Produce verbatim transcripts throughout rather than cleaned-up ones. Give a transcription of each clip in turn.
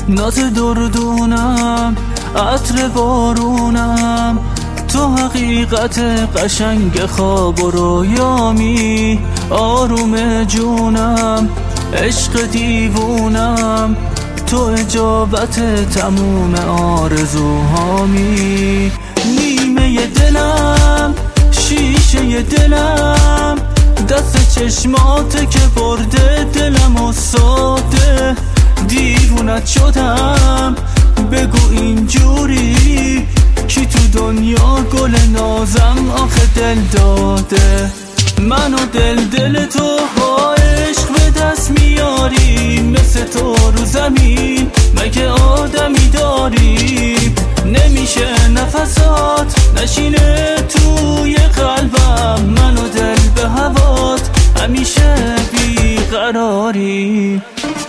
ناز دردونم، عطر بارونم، تو حقیقت قشنگ خواب و رویامی، آروم جونم، عشق دیوونم، تو اجابت تموم آرزوهامی. نیمه دلم، شیشه دلم، دست چشماته که برده دلم و ساده، دیوونت شدم. بگو اینجوری کی تو دنیا گل نازم آخه دل داده؟ من و دل دل تو با عشق به دست میاری، مثل تو رو زمین مگه آدمی داری؟ نمیشه نفسات نشینه توی قلبم، من و دل به هوات همیشه بیقراری.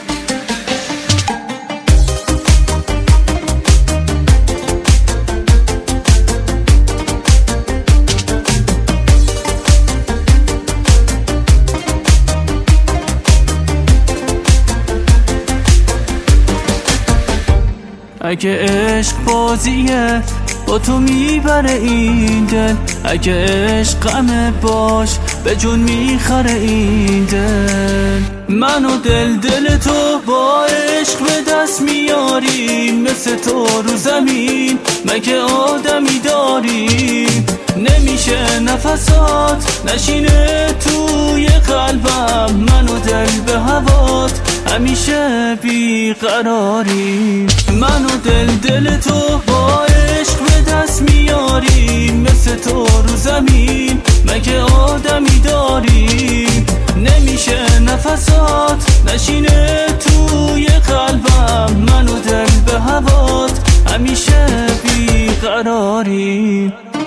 اگه عشق بازیه با تو میبره این دل، اگه عشق غمه باش به جون میخره این دل. من و دل دل تو با عشق به دست میاری، مثل تو رو زمین مگه آدمی داری؟ نمیشه نفسات نشینه توی قلبم، من و دل به هوات همیشه بیقراری. من و دل دل تو با عشق به دست میاری، مثل تو رو زمین مگه آدمی داری؟ نمیشه نفسات نشینه توی قلبم، من و دل به هوات همیشه بیقراری.